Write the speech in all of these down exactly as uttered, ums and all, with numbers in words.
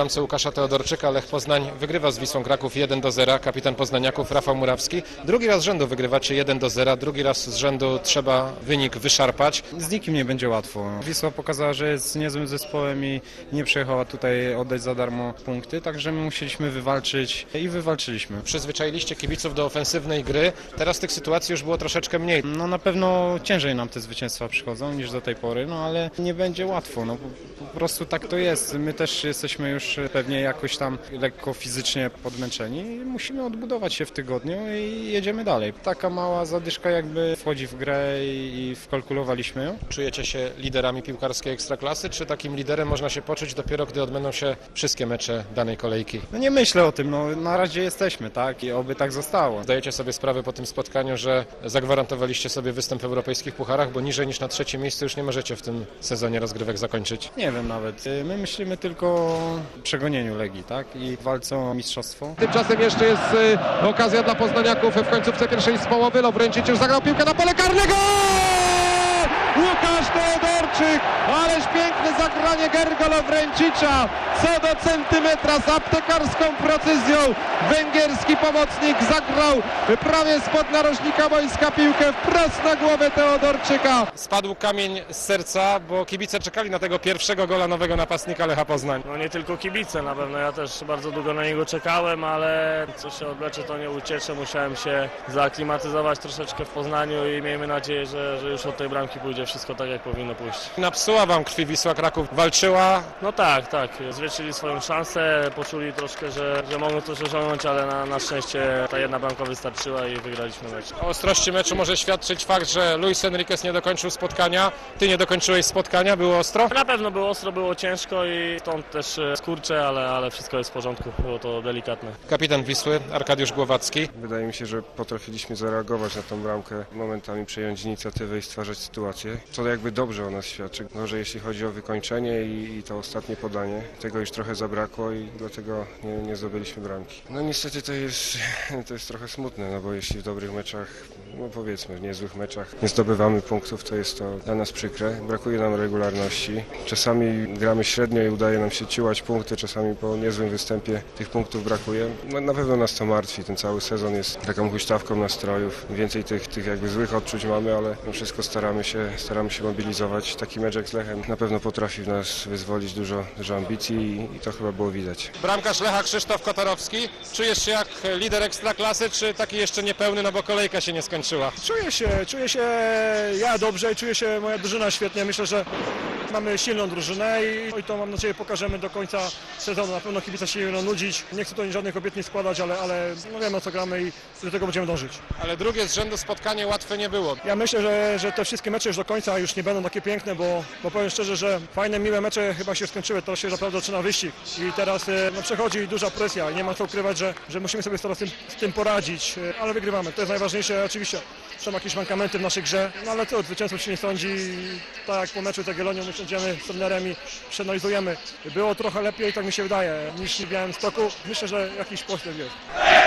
bramce Łukasza Teodorczyka Lech Poznań wygrywa z Wisłą Kraków jeden do zera. Kapitan poznaniaków Rafał Murawski. Drugi raz z rzędu wygrywacie jeden do zera, drugi raz z rzędu trzeba wynik wyszarpać. Z nikim nie będzie łatwo. Wisła pokazała, że jest niezłym zespołem i nie przyjechała tutaj oddać za darmo punkty, także my musieliśmy wywalczyć i wywalczyliśmy. Przyzwyczailiście kibiców do ofensywnej gry, teraz tych sytuacji już było troszeczkę mniej. No na pewno ciężej nam te zwycięstwa przychodzą niż do tej pory, no ale nie będzie łatwo, no po, po prostu tak to jest. My też jesteśmy już pewnie jakoś tam lekko fizycznie podmęczeni i musimy odbudować się w tygodniu i jedziemy dalej. Taka mała zadyszka jakby wchodzi w grę i wkalkulowaliśmy ją. Czujecie się liderami piłkarskiej Ekstraklasy, czy takim liderem można się poczuć dopiero, gdy odbędą się wszystkie mecze danej kolejki? No nie myślę o tym, no na razie jesteśmy, tak, i oby tak zostało. Zdajecie sobie sprawę po tym spotkaniu, że zagwarantowaliście sobie występ w europejskich pucharach, bo niżej niż na trzecim miejscu już nie możecie w tym sezonie rozgrywek zakończyć? Nie wiem nawet. My myślimy tylko o przegonieniu Legii, tak, i walce o mistrzostwo. Tymczasem jeszcze jest y, okazja dla poznaniaków w końcówce pierwszej z połowy. Lovrencic już zagrał piłkę na pole karne. Gol! Łukasz Teodorczyk, ależ piękne zagranie Gergo Lovrencicia, co do centymetra z aptekarską precyzją. Węgierski pomocnik zagrał prawie spod narożnika boiska piłkę wprost na głowę Teodorczyka. Spadł kamień z serca, bo kibice czekali na tego pierwszego gola nowego napastnika Lecha Poznań. No nie tylko kibice na pewno, ja też bardzo długo na niego czekałem, ale co się odwlecze, to nie uciecze. Musiałem się zaaklimatyzować troszeczkę w Poznaniu i miejmy nadzieję, że, że już od tej bramki pójdzie wszystko tak, jak powinno pójść. Napsuła wam krwi Wisła Kraków, walczyła. No tak, tak, zwietrzyli swoją szansę, poczuli troszkę, że, że mogą coś osiągnąć, ale na, na szczęście ta jedna bramka wystarczyła i wygraliśmy mecz. O ostrości meczu może świadczyć fakt, że Luis Enriquez nie dokończył spotkania, ty nie dokończyłeś spotkania, było ostro? Na pewno było ostro, było ciężko i stąd też skurcze, ale, ale wszystko jest w porządku, było to delikatne. Kapitan Wisły, Arkadiusz Głowacki. Wydaje mi się, że potrafiliśmy zareagować na tą bramkę, momentami przejąć inicjatywę i stwarzać sytuację, co jakby dobrze o nas świadczy. Może jeśli chodzi o wykończenie i, i to ostatnie podanie, tego już trochę zabrakło i dlatego nie, nie zdobyliśmy bramki. No niestety to jest, to jest trochę smutne, no bo jeśli w dobrych meczach, no powiedzmy w niezłych meczach nie zdobywamy punktów, to jest to dla nas przykre. Brakuje nam regularności. Czasami gramy średnio i udaje nam się ciułać punkty, czasami po niezłym występie tych punktów brakuje. No, na pewno nas to martwi, ten cały sezon jest taką huśtawką nastrojów. Więcej tych, tych jakby złych odczuć mamy, ale no wszystko staramy się, staramy się mobilizować. Taki mecz jak z Lechem na pewno potrafi w nas wyzwolić dużo, dużo ambicji i, i to chyba było widać. Bramkarz Lecha Krzysztof Kotorowski. Czujesz się jak lider Ekstraklasy, czy taki jeszcze niepełny, no bo kolejka się nie skończyła? Czuję się, czuję się ja dobrze i czuję się moja drużyna świetnie. Myślę, że mamy silną drużynę i, i to mam nadzieję pokażemy do końca sezonu. Na pewno kibice się nie będą nudzić. Nie chcę tu żadnych obietnic składać, ale, ale no wiemy o co gramy i do tego będziemy dążyć. Ale drugie z rzędu spotkanie łatwe nie było. Ja myślę, że, że te wszystkie mecze już do końca już nie będą takie piękne, bo, bo powiem szczerze, że fajne, miłe mecze chyba się skończyły. To się naprawdę zaczyna wyścig i teraz no, przechodzi duża presja i nie ma co ukrywać, że, że musimy sobie z tym, z tym poradzić, ale wygrywamy. To jest najważniejsze. Oczywiście są jakieś mankamenty w naszej grze, no ale to od zwycięstwa się nie sądzi. Tak jak po meczu z Jagiellonią usiądziemy z trenerem i przeanalizujemy. Było trochę lepiej, tak mi się wydaje, niż w Białymstoku. Myślę, że jakiś postęp jest.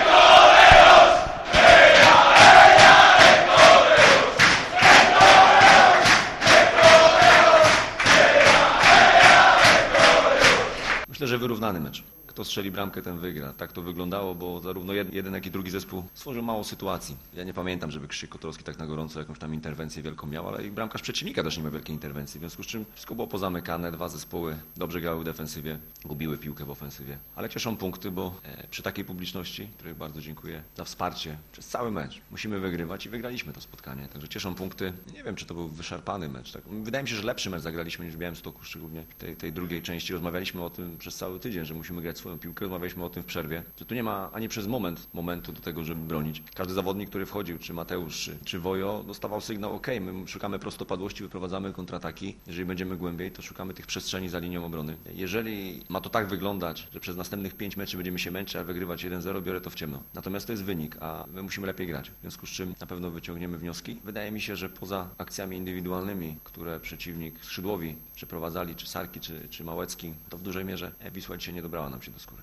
Myślę, że wyrównany mecz. Kto strzeli bramkę, ten wygra. Tak to wyglądało, bo zarówno jeden, jak i drugi zespół stworzył mało sytuacji. Ja nie pamiętam, żeby Krzysztof Kotorowski tak na gorąco jakąś tam interwencję wielką miał, ale i bramkarz przeciwnika też nie ma wielkiej interwencji, w związku z czym wszystko było pozamykane, dwa zespoły dobrze grały w defensywie, gubiły piłkę w ofensywie. Ale cieszą punkty, bo e, przy takiej publiczności, której bardzo dziękuję za wsparcie przez cały mecz, musimy wygrywać i wygraliśmy to spotkanie. Także cieszą punkty. Nie wiem, czy to był wyszarpany mecz. Tak? Wydaje mi się, że lepszy mecz zagraliśmy niż w Białymstoku, szczególnie tej, tej drugiej części. Rozmawialiśmy o tym przez cały tydzień, że musimy grać swoją piłkę. Rozmawialiśmy o tym w przerwie, że tu nie ma ani przez moment momentu do tego, żeby bronić. Każdy zawodnik, który wchodził, czy Mateusz, czy, czy Wojo, dostawał sygnał OK, my szukamy prostopadłości, wyprowadzamy kontrataki. Jeżeli będziemy głębiej, to szukamy tych przestrzeni za linią obrony. Jeżeli ma to tak wyglądać, że przez następnych pięć meczy będziemy się męczyć, a wygrywać jeden zero, biorę to w ciemno. Natomiast to jest wynik, a my musimy lepiej grać. W związku z czym na pewno wyciągniemy wnioski. Wydaje mi się, że poza akcjami indywidualnymi, które przeciwnik skrzydłowi przeprowadzali, czy Sarki, czy, czy Małecki, to w dużej mierze Wisła dzisiaj nie dobrała nam się do skóry.